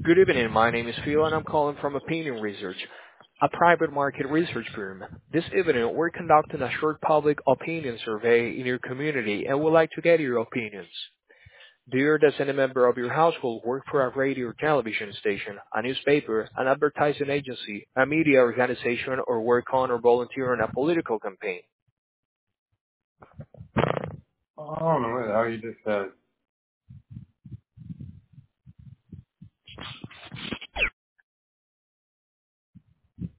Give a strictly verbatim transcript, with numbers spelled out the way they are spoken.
Good evening. My name is Phil, and I'm calling from Opinion Research, a private market research firm. This evening, we're conducting a short public opinion survey in your community, and we'd like to get your opinions. Do you, as any member of your household, work for a radio or television station, a newspaper, an advertising agency, a media organization, or work on or volunteer on a political campaign? I don't know how you just said